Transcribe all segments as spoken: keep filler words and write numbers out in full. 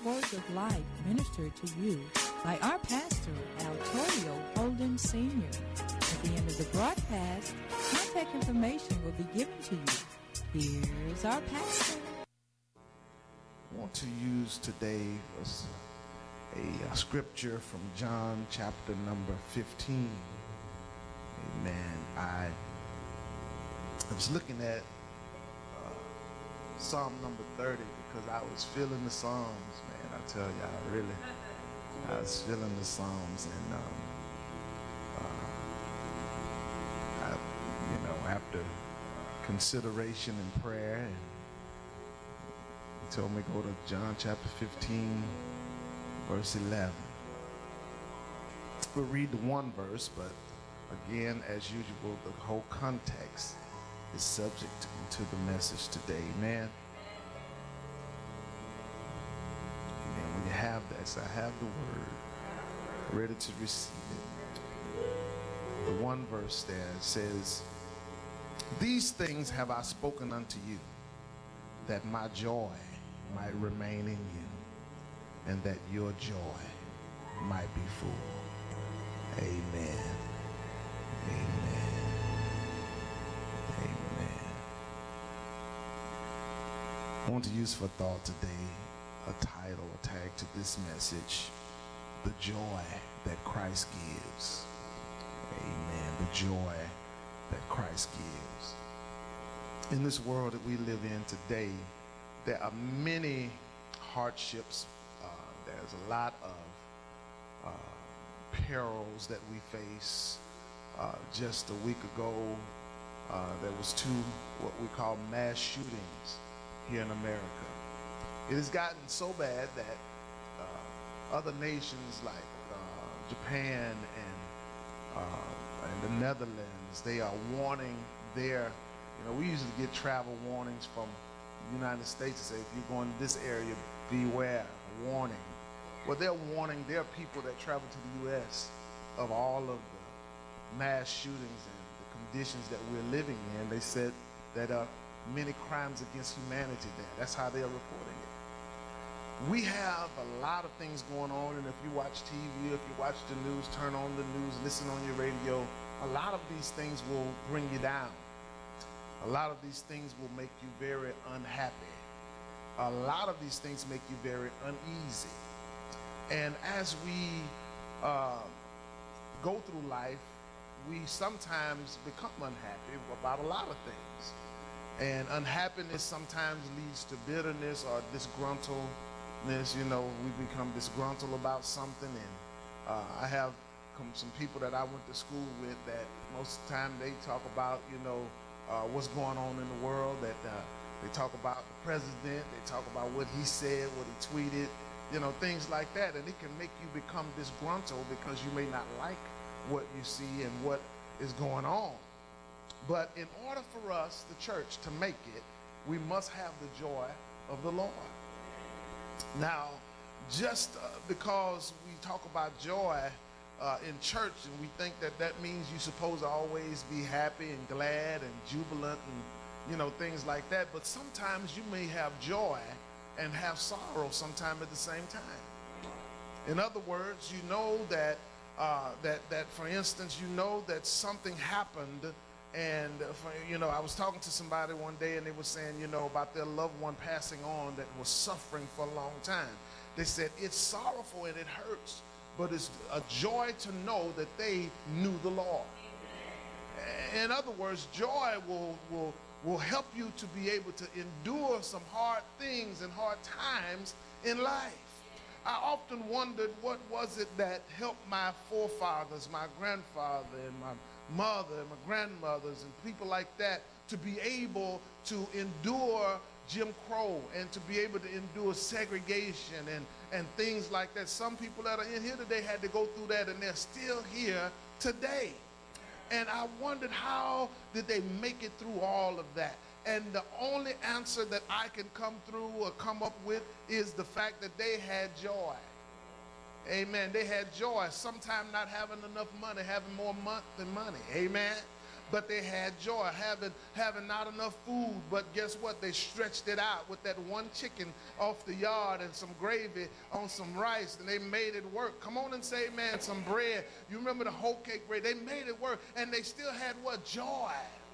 Words of Life ministered to you by our pastor, Altorio Holden Senior At the end of the broadcast, contact information will be given to you. Here's our pastor. I want to use today as a, a scripture from John chapter number fifteen. Amen. I, I was looking at uh, Psalm number thirty because I was feeling the Psalms, man. I tell y'all, really. I was feeling the Psalms, and um, uh, I, you know, after consideration and prayer, and he told me to go to John chapter fifteen, verse eleven. We'll read the one verse, but again, as usual, the whole context is subject to the message today. Amen. Amen. When you have this, I have the word ready to receive it. The one verse there says, "These things have I spoken unto you, that my joy might remain in you, and that your joy might be full." Amen. Amen. Amen. I want to use for thought today a title, a tag to this message: the joy that Christ gives. Amen. The joy that Christ gives. In this world that we live in today, there are many hardships. Uh, there's a lot of uh, perils that we face. Uh, just a week ago, uh, there was two what we call mass shootings here in America. It has gotten so bad that uh, other nations like uh, Japan and, uh, and the Netherlands, they are warning their, you know, we usually get travel warnings from the United States to say, if you're going to this area, beware, a warning. Well, they're warning their people that travel to the U S of all of the mass shootings and the conditions that we're living in. They said that uh, many crimes against humanity there. That's how they're reporting it. We have a lot of things going on, and if you watch T V, if you watch the news, turn on the news, listen on your radio, a lot of these things will bring you down. A lot of these things will make you very unhappy. A lot of these things make you very uneasy. And as we uh, go through life, we sometimes become unhappy about a lot of things. And unhappiness sometimes leads to bitterness or disgruntledness. You know, we become disgruntled about something. And uh, I have some people that I went to school with that most of the time they talk about, you know, uh, what's going on in the world, that uh, they talk about the president, they talk about what he said, what he tweeted, you know, things like that. And it can make you become disgruntled because you may not like what you see and what is going on. But in order for us, the church, to make it, we must have the joy of the Lord. Now, just uh, because we talk about joy uh, in church, and we think that that means you're supposed to always be happy and glad and jubilant and, you know, things like that. But sometimes you may have joy and have sorrow sometime at the same time. In other words, you know that Uh, that, that, for instance, you know that something happened, and, uh, for, you know, I was talking to somebody one day, and they were saying, you know, about their loved one passing on that was suffering for a long time. They said, it's sorrowful and it hurts, but it's a joy to know that they knew the Lord. In other words, joy will, will, will help you to be able to endure some hard things and hard times in life. I often wondered, what was it that helped my forefathers, my grandfather and my mother and my grandmothers and people like that to be able to endure Jim Crow and to be able to endure segregation and, and things like that. Some people that are in here today had to go through that, and they're still here today. And I wondered, how did they make it through all of that? And the only answer that I can come through or come up with is the fact that they had joy. Amen. They had joy. Sometimes not having enough money, having more money than money. Amen. but they had joy. Having, having not enough food, but guess what? They stretched it out with that one chicken off the yard and some gravy on some rice, and they made it work. Come on and say, man, some bread. You remember the whole cake bread? They made it work, and they still had what? Joy.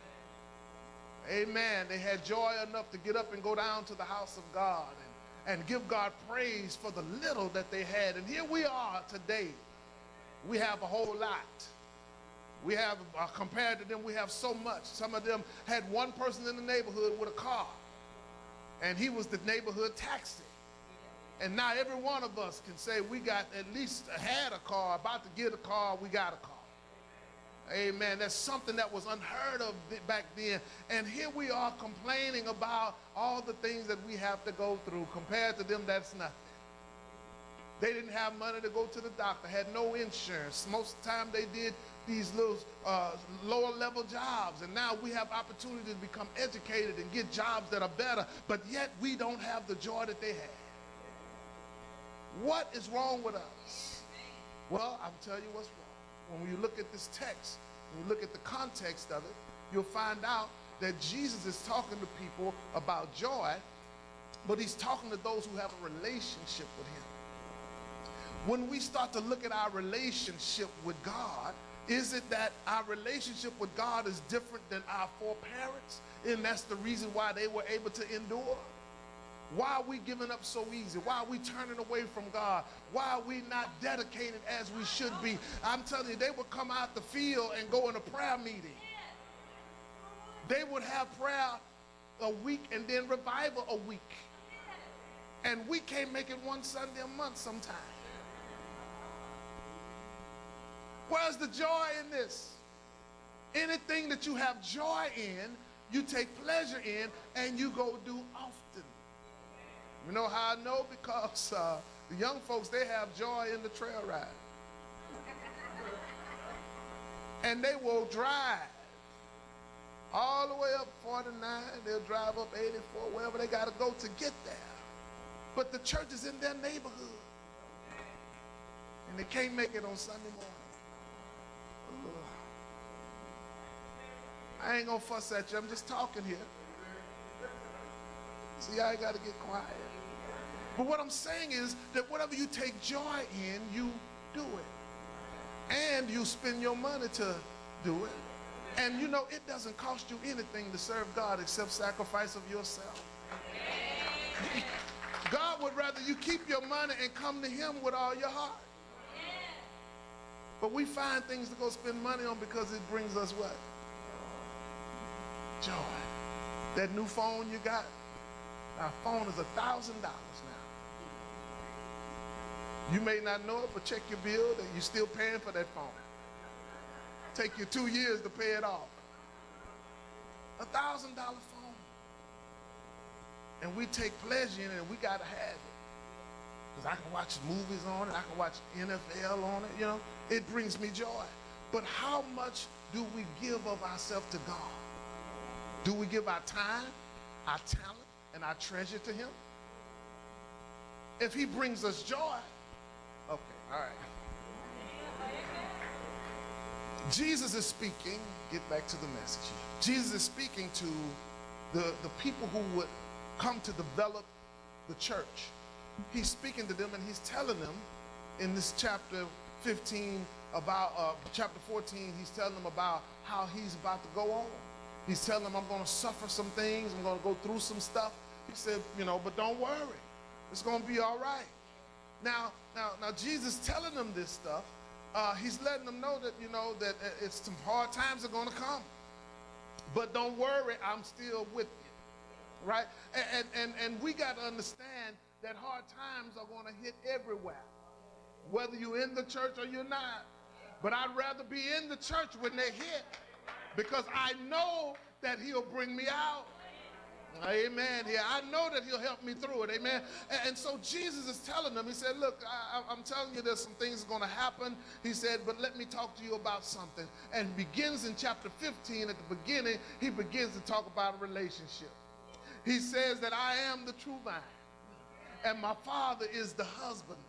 Amen. They had joy enough to get up and go down to the house of God and, and give God praise for the little that they had. And here we are today. We have a whole lot. We have, uh, compared to them, we have so much. Some of them had one person in the neighborhood with a car, and he was the neighborhood taxi. And now every one of us can say we got at least had a car, about to get a car, we got a car. Amen. That's something that was unheard of back then. And here we are complaining about all the things that we have to go through. Compared to them, that's nothing. They didn't have money to go to the doctor, had no insurance. Most of the time they did these little uh, lower level jobs. And now we have opportunity to become educated and get jobs that are better. But yet we don't have the joy that they had. What is wrong with us? Well, I'll tell you what's wrong. When you look at this text, when you look at the context of it, you'll find out that Jesus is talking to people about joy, but he's talking to those who have a relationship with him. When we start to look at our relationship with God, is it that our relationship with God is different than our foreparents? And that's the reason why they were able to endure? Why are we giving up so easy? Why are we turning away from God? Why are we not dedicated as we should be? I'm telling you, they would come out the field and go in a prayer meeting. They would have prayer a week and then revival a week. And we can't make it one Sunday a month sometimes. Where's the joy in this? Anything that you have joy in, you take pleasure in, and you go do often. You know how I know? Because uh, the young folks, they have joy in the trail ride. And they will drive all the way up forty-nine. They'll drive up eighty-four, wherever they got to go to get there. But the church is in their neighborhood. And they can't make it on Sunday morning. Ugh. I ain't going to fuss at you. I'm just talking here. See, I got to get quiet. But what I'm saying is that whatever you take joy in, you do it. And you spend your money to do it. And you know, it doesn't cost you anything to serve God except sacrifice of yourself. God would rather you keep your money and come to him with all your heart. But we find things to go spend money on because it brings us what? Joy. That new phone you got, our phone is a thousand dollars now. You may not know it, but check your bill that you're still paying for that phone. Take you two years to pay it off. A thousand dollar phone. And we take pleasure in it, and we gotta have it. Because I can watch movies on it, I can watch N F L on it, you know. It brings me joy. But how much do we give of ourselves to God? Do we give our time, our talent, and our treasure to him? If he brings us joy, okay, all right. Jesus is speaking, get back to the message. Jesus is speaking to the, the people who would come to develop the church. He's speaking to them, and he's telling them in this chapter fifteen about, uh, chapter fourteen, he's telling them about how he's about to go on. He's telling them, I'm going to suffer some things, I'm going to go through some stuff. He said, you know, but don't worry. It's going to be all right. Now, now, now Jesus telling them this stuff, uh, he's letting them know that, you know, that it's some hard times are going to come. But don't worry, I'm still with you, right? And, and, and we got to understand that hard times are going to hit everywhere, whether you're in the church or you're not. But I'd rather be in the church when they hit, because I know that he'll bring me out. Amen. Yeah, I know that he'll help me through it. Amen. And, and so Jesus is telling them, he said, look, I, I'm telling you there's some things going to happen. He said, but let me talk to you about something. And begins in chapter fifteen, at the beginning, he begins to talk about a relationship. He says that I am the true vine, and my Father is the husbandman.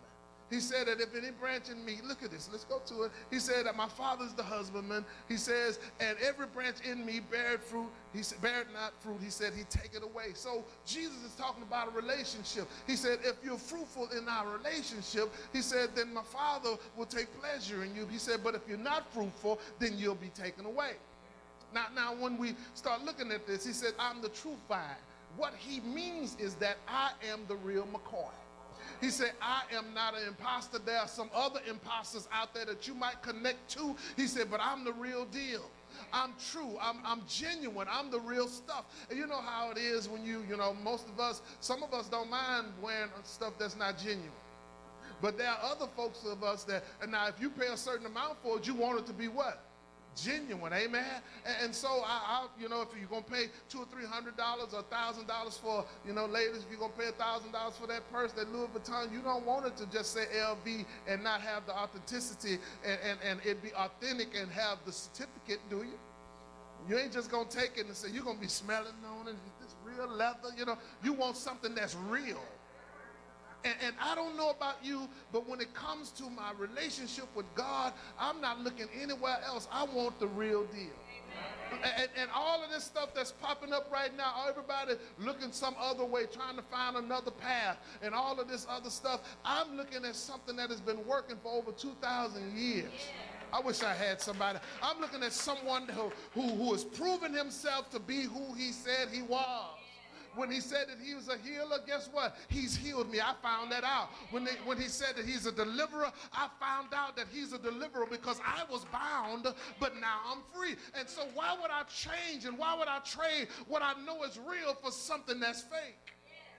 He said that if any branch in me, look at this, let's go to it. He said that my Father's the husbandman. He says, and every branch in me beareth fruit. He said, beareth not fruit. He said, he take it away. So Jesus is talking about a relationship. He said, if you're fruitful in our relationship, he said, then my Father will take pleasure in you. He said, but if you're not fruitful, then you'll be taken away. Now, now when we start looking at this, he said, I'm the true vine. What he means is that I am the real McCoy. He said, I am not an imposter. There are some other imposters out there that you might connect to. He said, but I'm the real deal. I'm true. I'm, I'm genuine. I'm the real stuff. And you know how it is when you, you know, most of us, some of us don't mind wearing stuff that's not genuine. But there are other folks of us that, and now if you pay a certain amount for it, you want it to be what? Genuine, amen. And, and so I, I, you know, if you're gonna pay two or three hundred dollars or a thousand dollars for, you know, ladies, if you're gonna pay a thousand dollars for that purse, that Louis Vuitton, you don't want it to just say L V and not have the authenticity and, and, and it be authentic and have the certificate, do you? You ain't just gonna take it and say you're gonna be smelling on it, this real leather, you know. You want something that's real. And, and I don't know about you, but when it comes to my relationship with God, I'm not looking anywhere else. I want the real deal. And, and all of this stuff that's popping up right now, everybody looking some other way, trying to find another path, and all of this other stuff, I'm looking at something that has been working for over two thousand years. I wish I had somebody. I'm looking at someone who, who, who has proven himself to be who he said he was. When he said that he was a healer, guess what? He's healed me. I found that out. When, they, when he said that he's a deliverer, I found out that he's a deliverer because I was bound, but now I'm free. And so why would I change and why would I trade what I know is real for something that's fake?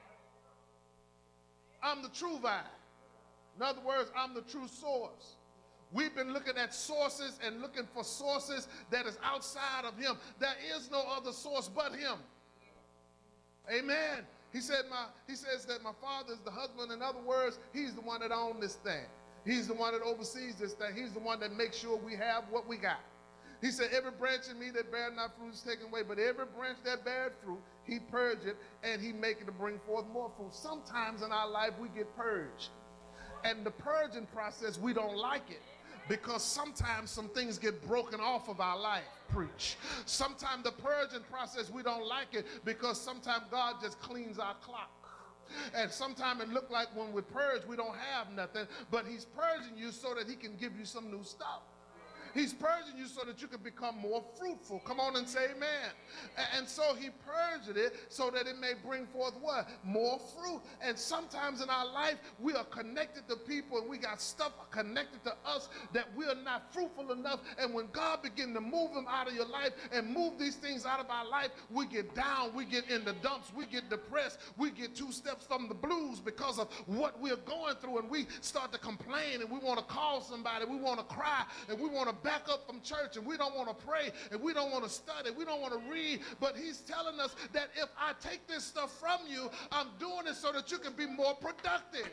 I'm the true vine. In other words, I'm the true source. We've been looking at sources and looking for sources that is outside of him. There is no other source but him. Amen. He said, my, he says that my Father is the husband. In other words, he's the one that owns this thing. He's the one that oversees this thing. He's the one that makes sure we have what we got. He said, every branch in me that bear not fruit is taken away, but every branch that bears fruit, he purge it, and he make it to bring forth more fruit. Sometimes in our life, we get purged. And the purging process, we don't like it. Because sometimes some things get broken off of our life, preach. Sometimes the purging process, we don't like it because sometimes God just cleans our clock. And sometimes it looks like when we purge, we don't have nothing, but he's purging you so that he can give you some new stuff. He's purging you so that you can become more fruitful. Come on and say amen. And so he purged it so that it may bring forth what? More fruit. And sometimes in our life, we are connected to people and we got stuff connected to us that we are not fruitful enough. And when God begins to move them out of your life and move these things out of our life, we get down, we get in the dumps, we get depressed, we get two steps from the blues because of what we're going through. And we start to complain and we want to call somebody, we want to cry, and we want to back up from church, and we don't want to pray, and we don't want to study, we don't want to read. But he's telling us that if I take this stuff from you, I'm doing it so that you can be more productive.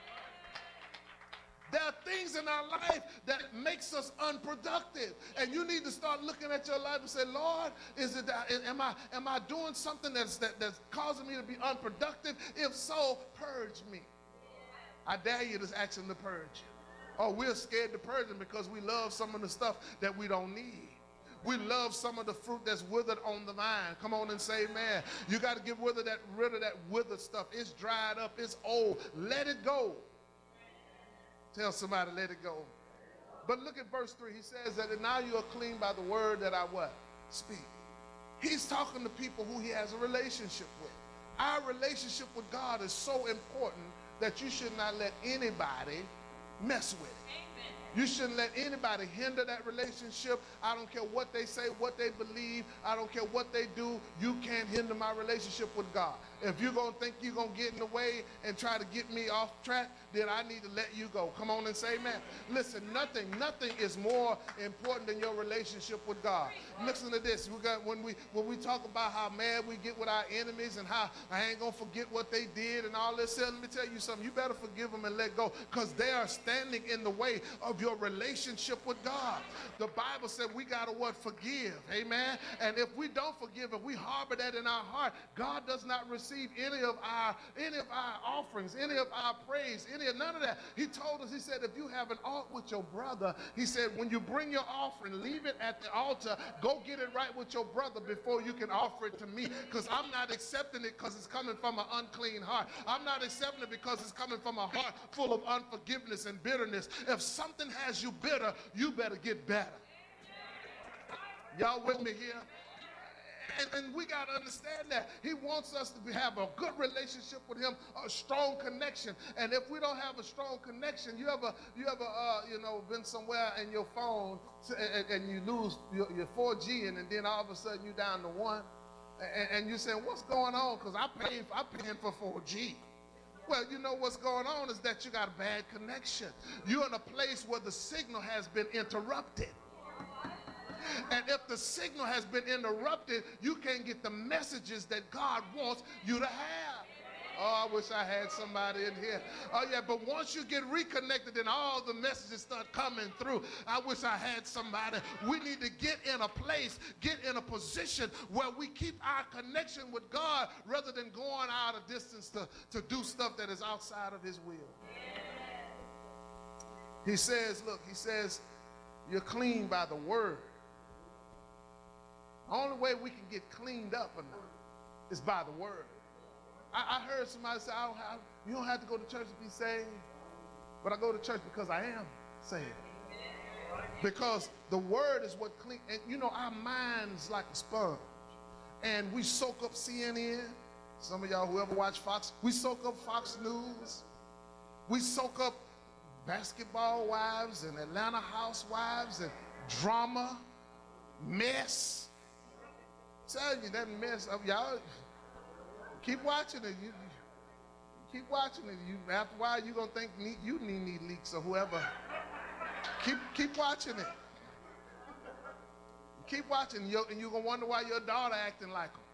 There are things in our life that makes us unproductive, and you need to start looking at your life and say, Lord, is it that, am I am I doing something that's that, that's causing me to be unproductive? If so, purge me. I dare you to ask him to purge you. Oh, we're scared to purge them because we love some of the stuff that we don't need. We love some of the fruit that's withered on the vine. Come on and say amen. You got to get rid of that, rid of that withered stuff. It's dried up. It's old. Let it go. Tell somebody, let it go. But look at verse three. He says that now you are clean by the word that I what? Speak. He's talking to people who he has a relationship with. Our relationship with God is so important that you should not let anybody mess with it. Amen. You shouldn't let anybody hinder that relationship. I don't care what they say, what they believe. I don't care what they do. You can't hinder my relationship with God. If you're going to think you're going to get in the way and try to get me off track, then I need to let you go. Come on and say amen. Listen, nothing, nothing is more important than your relationship with God. Listen to this. We got, when we when we talk about how mad we get with our enemies and how I ain't going to forget what they did and all this, let me tell you something. You better forgive them and let go, because they are standing in the way of your relationship with God. The Bible said we got to what? Forgive. Amen. And if we don't forgive, if we harbor that in our heart, God does not receive receive any of our any of our offerings, any of our praise, any of none of that. He told us, he said, if you have an ought with your brother, he said, when you bring your offering, leave it at the altar. Go get it right with your brother before you can offer it to me, because I'm not accepting it because it's coming from an unclean heart. I'm not accepting it because it's coming from a heart full of unforgiveness and bitterness. If something has you bitter, you better get better. Y'all with me here? And, and we got to understand that he wants us to be, have a good relationship with him, a strong connection. And if we don't have a strong connection, you ever, you ever, uh, you know, been somewhere in your phone to, and, and you lose your, your four G, and, and then all of a sudden you down to one, and, and you're saying, what's going on? Because I paid, I paying for four G. Well, you know what's going on is that you got a bad connection. You're in a place where the signal has been interrupted. And if the signal has been interrupted, you can't get the messages that God wants you to have. Oh, I wish I had somebody in here. Oh, yeah, but once you get reconnected and all the messages start coming through, I wish I had somebody. We need to get in a place, get in a position where we keep our connection with God rather than going out a distance to, to do stuff that is outside of his will. He says, look, he says, you're clean by the word. The only way we can get cleaned up or not is by the word. I, I heard somebody say, I don't have, you don't have to go to church to be saved. But I go to church because I am saved. Because the word is what clean, and you know, our mind's like a sponge. And we soak up C N N. Some of y'all who ever watch Fox, we soak up Fox News. We soak up Basketball Wives and Atlanta Housewives and drama, mess. Tell you that mess of y'all. Keep watching it. You, you keep watching it. You after a while you're gonna think you need, need leaks or whoever. Keep keep watching it. Keep watching, and you're, and you're gonna wonder why your daughter acting like them.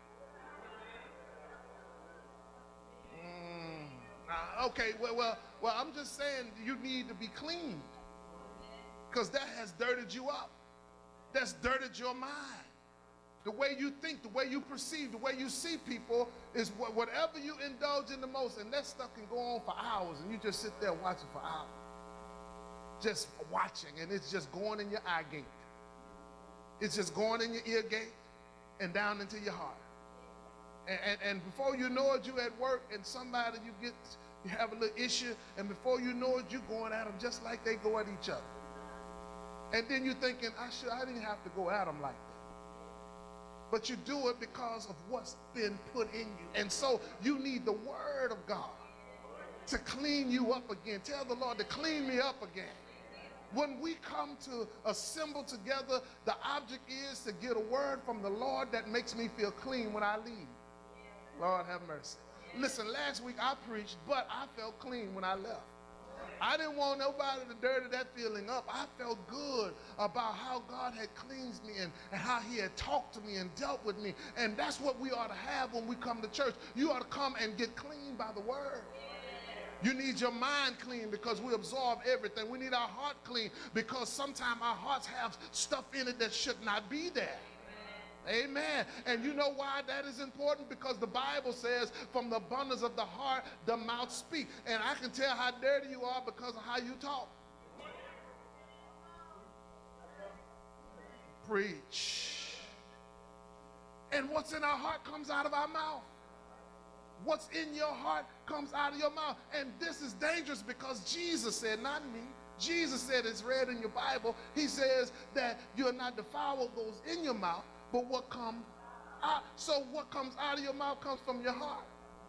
Mm, uh, okay, well, well, well, I'm just saying you need to be cleaned because that has dirtied you up. That's dirtied your mind. The way you think, the way you perceive, the way you see people is wh whatever you indulge in the most, and that stuff can go on for hours, and you just sit there watching for hours. Just watching, and it's just going in your eye gate. It's just going in your ear gate and down into your heart. And, and, and before you know it, you at work, and somebody you get, you have a little issue, and before you know it, you going at them just like they go at each other. And then you're thinking, I should, I didn't have to go at them like that. But you do it because of what's been put in you. And so you need the word of God to clean you up again. Tell the Lord to clean me up again. When we come to assemble together, the object is to get a word from the Lord that makes me feel clean when I leave. Lord have mercy. Listen, last week I preached, but I felt clean when I left. I didn't want nobody to dirty that feeling up. I felt good about how God had cleansed me and, and how he had talked to me and dealt with me. And that's what we ought to have when we come to church. You ought to come and get clean by the word. You need your mind clean because we absorb everything. We need our heart clean because sometimes our hearts have stuff in it that should not be there. Amen. And you know why that is important? Because the Bible says from the abundance of the heart, the mouth speaks. And I can tell how dirty you are because of how you talk. Preach. And what's in our heart comes out of our mouth. What's in your heart comes out of your mouth. And this is dangerous because Jesus said, not me. Jesus said, it's read in your Bible. He says that you're not defiled what goes in your mouth, but what comes out. So what comes out of your mouth comes from your heart.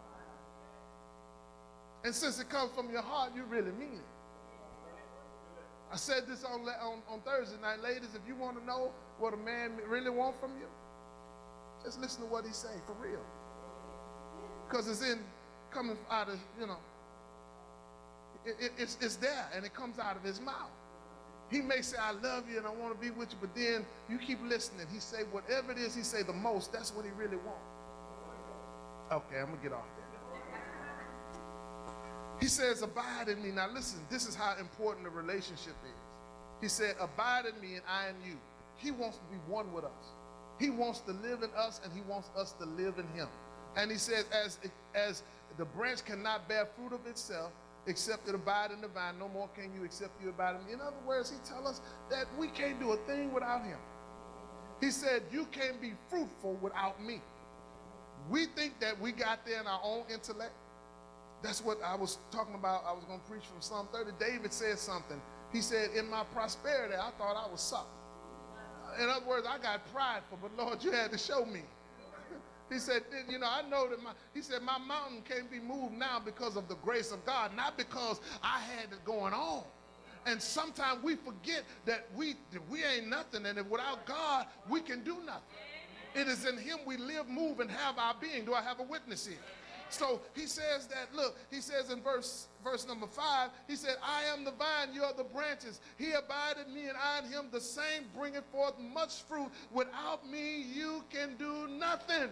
And since it comes from your heart, you really mean it. I said this on, on, on Thursday night. Ladies, if you want to know what a man really wants from you, just listen to what he say for real. Because it's in, coming out of, you know, it, it, it's, it's there and it comes out of his mouth. He may say, I love you and I want to be with you, but then you keep listening. He say, whatever it is he say the most, that's what he really wants. Okay, I'm going to get off there. He says, abide in me. Now listen, this is how important the relationship is. He said, abide in me and I in you. He wants to be one with us. He wants to live in us and he wants us to live in him. And he says, as, as the branch cannot bear fruit of itself, except it abide in the vine, no more can you except you abide in me. In other words, he tells us that we can't do a thing without him. He said, you can't be fruitful without me. We think that we got there in our own intellect. That's what I was talking about. I was going to preach from Psalm thirty. David said something. He said, in my prosperity, I thought I was something. In other words, I got prideful, but Lord, you had to show me. He said, you know, I know that my, he said, my mountain can't be moved now because of the grace of God, not because I had it going on. And sometimes we forget that we, that we ain't nothing, and that without God, we can do nothing. It is in him we live, move, and have our being. Do I have a witness here? So he says that, look, he says in verse, verse number five, he said, I am the vine, you are the branches. He abideth me, and I in him, the same bringeth forth much fruit. Without me, you can do nothing.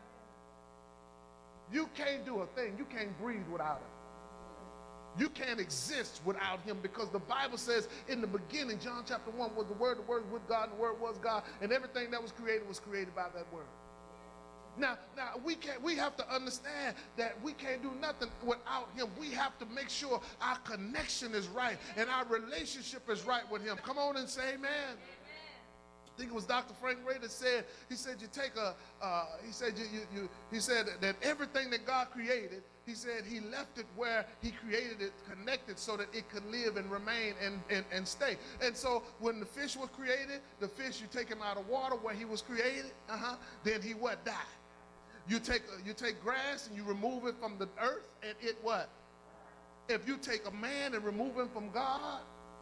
You can't do a thing. You can't breathe without him. You can't exist without him, because the Bible says in the beginning, John chapter one, was the word, the word was with God, and the word was God, and everything that was created was created by that word. Now, now we can't, we have to understand that we can't do nothing without him. We have to make sure our connection is right and our relationship is right with him. Come on and say amen. I think it was Doctor Frank Ray that said, he said you take a, uh, he said you, you, you, he said that everything that God created, he said he left it where he created it connected so that it could live and remain and, and, and stay. And so when the fish was created, the fish, you take him out of water where he was created, uh-huh, then he what? Died. You take, you take grass and you remove it from the earth, and it what? If you take a man and remove him from God,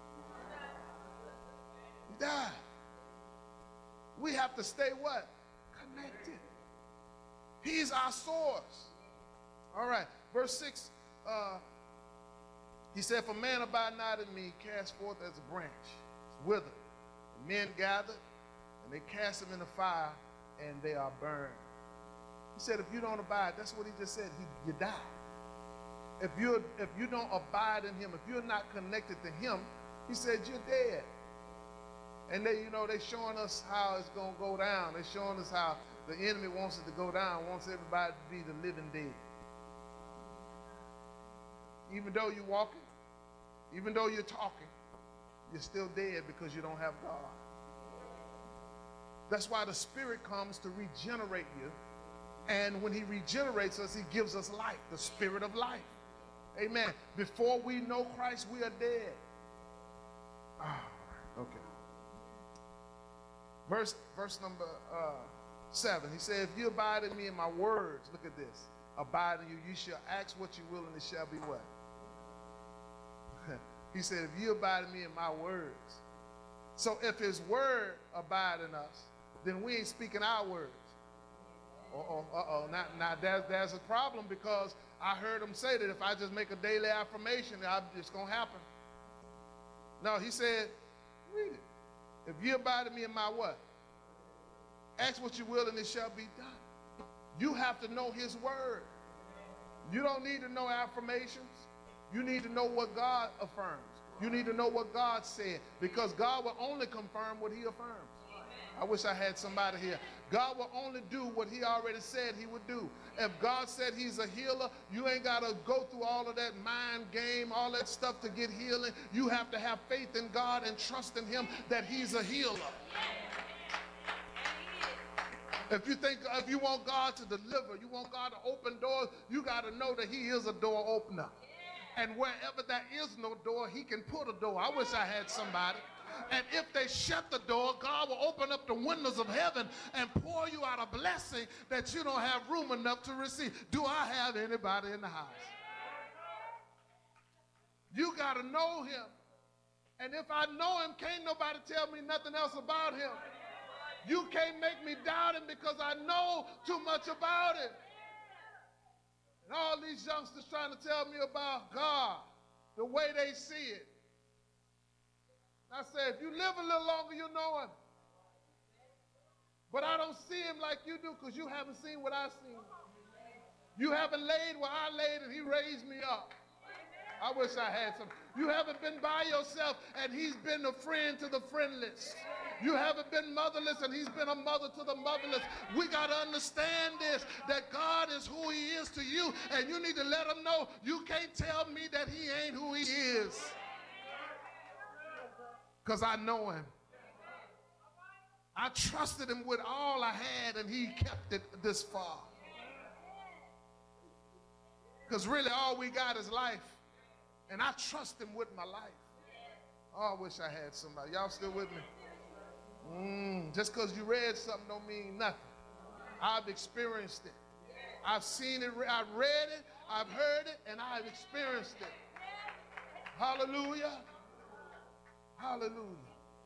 he died. We have to stay what? Connected. He's our source. All right, verse six, uh, he said, for man abide not in me, cast forth as a branch. It's withered. The men gathered, and they cast them in the fire, and they are burned. He said, if you don't abide, that's what he just said, he, you die. If, you're, if you don't abide in him, if you're not connected to him, he said, you're dead. And they, you know, they're showing us how it's going to go down. They're showing us how the enemy wants it to go down, wants everybody to be the living dead. Even though you're walking, even though you're talking, you're still dead because you don't have God. That's why the Spirit comes to regenerate you. And when he regenerates us, he gives us life, the Spirit of life. Amen. Before we know Christ, we are dead. Oh, okay. Verse, verse number uh, seven, he said, if you abide in me and my words, look at this, abide in you, you shall ask what you will, and it shall be what? He said, if you abide in me and my words. So if his word abide in us, then we ain't speaking our words. Uh-oh, uh-oh, now, now there's, there's a problem, because I heard him say that if I just make a daily affirmation, it's going to happen. No, he said, read it. If you abide in me and my what? Ask what you will, and it shall be done. You have to know his word. You don't need to know affirmations. You need to know what God affirms. You need to know what God said, because God will only confirm what he affirms. I wish I had somebody here. God will only do what he already said he would do. If God said he's a healer, you ain't got to go through all of that mind game, all that stuff to get healing. You have to have faith in God and trust in him that he's a healer. If you think, if you want God to deliver, you want God to open doors, you got to know that he is a door opener. And wherever there is no door, he can put a door. I wish I had somebody. And if they shut the door, God will open up the windows of heaven and pour you out a blessing that you don't have room enough to receive. Do I have anybody in the house? You got to know him. And if I know him, can't nobody tell me nothing else about him. You can't make me doubt him, because I know too much about him. And all these youngsters trying to tell me about God, the way they see it. I said, if you live a little longer, you'll know him. But I don't see him like you do, because you haven't seen what I've seen. You haven't laid where I laid, and he raised me up. I wish I had some. You haven't been by yourself, and he's been a friend to the friendless. You haven't been motherless, and he's been a mother to the motherless. We got to understand this, that God is who he is to you, and you need to let him know you can't tell me that he ain't who he is, because I know him. I trusted him with all I had, and he kept it this far. Because really all we got is life, and I trust him with my life. Oh, I wish I had somebody. Y'all still with me? Mm, just because you read something don't mean nothing. I've experienced it. I've seen it. I've read it. I've heard it, and I've experienced it. Hallelujah. Hallelujah.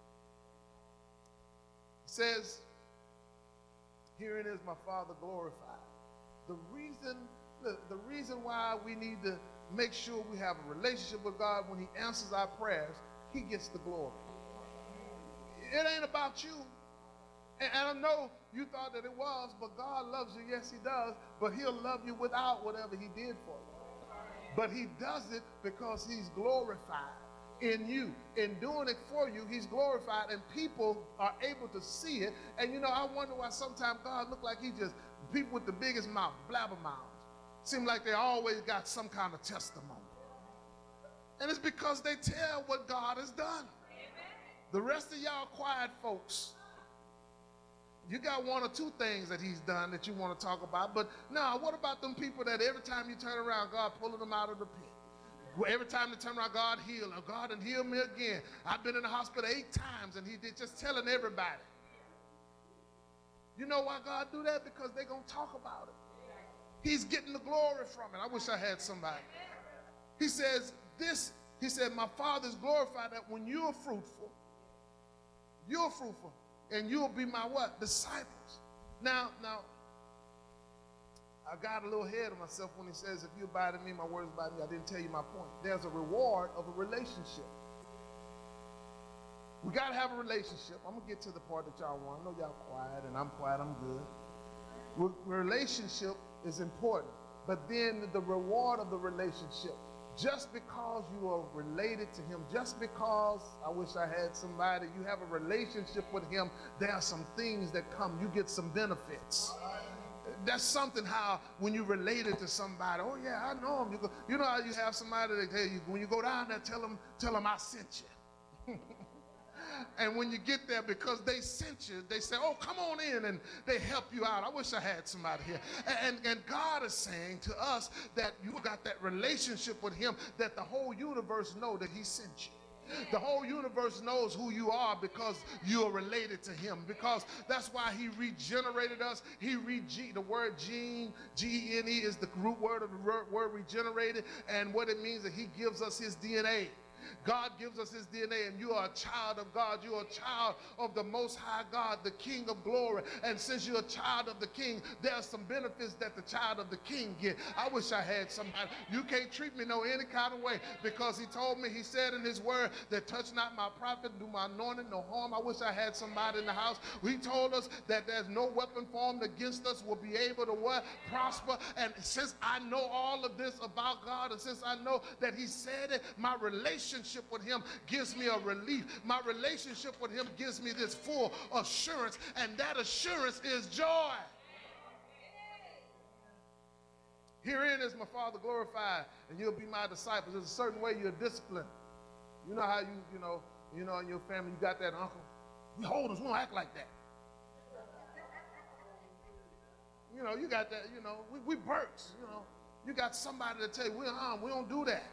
It says, herein is my Father glorified. The reason, the, the reason why we need to make sure we have a relationship with God, when he answers our prayers, he gets the glory. It ain't about you. And, and I know you thought that it was, but God loves you. Yes, he does. But he'll love you without whatever he did for you. But he does it because he's glorified in you. In doing it for you, he's glorified, and people are able to see it. And you know, I wonder why sometimes God look like he just, people with the biggest mouth, blabbermouths, seem like they always got some kind of testimony. And it's because they tell what God has done. The rest of y'all quiet folks, you got one or two things that he's done that you want to talk about. But now, what about them people that every time you turn around, God pulling them out of the pit? Every time they turn around, God heal. Oh, God and heal me again. I've been in the hospital eight times, and he did, just telling everybody. You know why God do that? Because they're going to talk about it. He's getting the glory from it. I wish I had somebody. He says this, he said, my Father's glorified that when you're fruitful, you're fruitful, and you'll be my what? Disciples. Now, now, I got a little ahead of myself when he says, if you abide in me, my words abide in me. I didn't tell you my point. There's a reward of a relationship. We got to have a relationship. I'm going to get to the part that y'all want. I know y'all quiet, and I'm quiet. I'm good. Relationship is important, but then the reward of the relationship. Just because you are related to him, just because, I wish I had somebody, you have a relationship with him, there are some things that come. You get some benefits. That's something how when you related to somebody, oh yeah, I know him. You, go, you know how you have somebody that tell you, when you go down there, tell them, tell them I sent you. And when you get there, because they sent you, they say, oh, come on in, and they help you out. I wish I had somebody here. And, and God is saying to us that you got that relationship with him, that the whole universe know that he sent you. The whole universe knows who you are because you are related to him, because that's why he regenerated us. He re the word gene, G E N E, is the root word of the word regenerated, and what it means is that he gives us his D N A. God gives us his D N A, and you are a child of God. You are a child of the Most High God, the King of glory. And since you're a child of the King, there are some benefits that the child of the King get. I wish I had somebody. You can't treat me no any kind of way, because he told me, he said in his word that touch not my prophet, do my anointing no harm. I wish I had somebody in the house. He told us that there's no weapon formed against us will be able to what? Prosper. And since I know all of this about God, and since I know that he said it, my relationship with him gives me a relief. My relationship with him gives me this full assurance, and that assurance is joy. Herein is my Father glorified, and you'll be my disciples. There's a certain way you're disciplined. You know how you, you know, you know, in your family, you got that uncle. We hold us, we don't act like that. You know, you got that, you know, we, we Burks, you know. You got somebody to tell you, we, uh, we don't do that.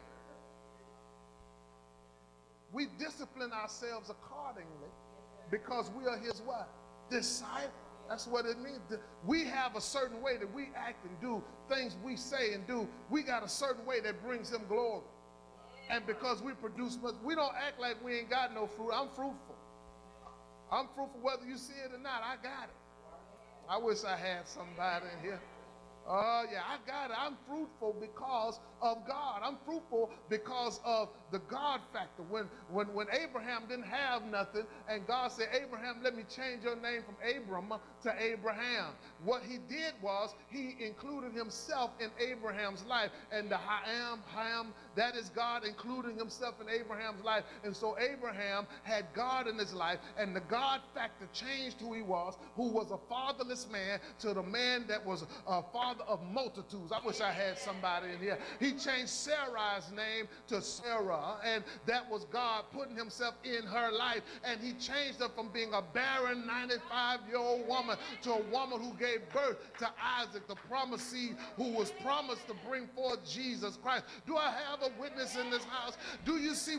We discipline ourselves accordingly because we are his what? Disciple. That's what it means. We have a certain way that we act and do things we say and do. We got a certain way that brings him glory. And because we produce much, we don't act like we ain't got no fruit. I'm fruitful. I'm fruitful whether you see it or not. I got it. I wish I had somebody in here. Oh, yeah, I got it. I'm fruitful because of God. I'm fruitful because of the God factor. When, when, when Abraham didn't have nothing, and God said, Abraham, let me change your name from Abram to Abraham. What he did was he included himself in Abraham's life. And the I am, Ham, That is God including himself in Abraham's life. And so Abraham had God in his life, and the God factor changed who he was, who was a fatherless man, to the man that was a father of multitudes. I wish I had somebody in here. He changed Sarai's name to Sarah, and that was God putting himself in her life. And he changed her from being a barren ninety-five-year-old woman to a woman who gave birth to Isaac, the promised seed, who was promised to bring forth Jesus Christ. Do I have a witness in this house? Do you see